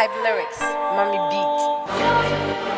Live lyrics, mommy beat.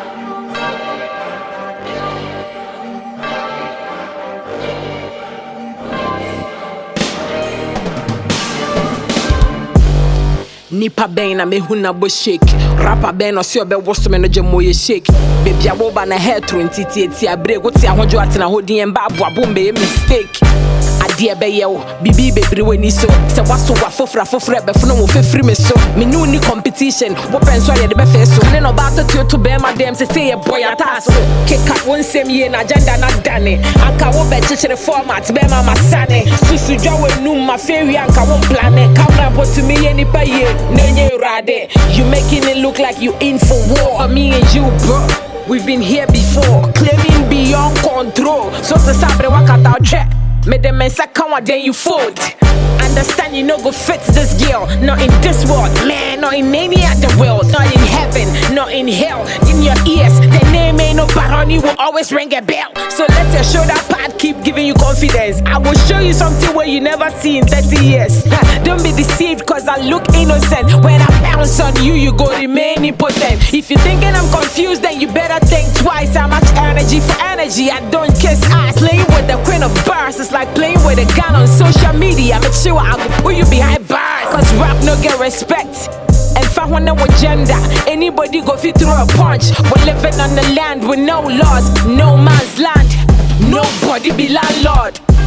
Nipa ben na me hu na bo shake. Rapper ben no se obe woso me no je moye shake. Baby aboba na hair throw ntiti abre go ti ahonjo atena hodin en ba aboabo me mistake. Adie be ye wo bibi bebre wani so se waso wa fofra be funu mo fefri me so me nu ni competition wo penso ye de be fe so ne no ba to be my dem say ye boy ataso kick up one same ye na agenda na dane anka wo be chichere format be mama sane susu dwa we nu ma fe wi anka wo plan camera but to me ye ni pa ye nenye rade. You making it look like you in for war. But me and you, bro, we've been here before, claiming beyond control. So to sabre wakata check. Me the men say come then you fold. Understand you no go fit this girl. Not in this world, man, not in any other world. Not in heaven, not in hell. In your ears, the name ain't no baroni will always ring a bell. So let your shoulder pad keep giving you confidence. I will show you something where you never see in 30 years. Don't be deceived cause I look innocent. When I bounce on you, you go remain impotent. If you're thinking I'm confused, then you better think twice. How much energy for energy? I don't kiss ass. Playing with the queen of bars, it's like playing with a gun on social media. Make sure I will put you behind bars. Cause rap no get respect. And if I wanna with gender, anybody go fit through a punch. We're living on the land with no laws, no man's land. Nobody be landlord.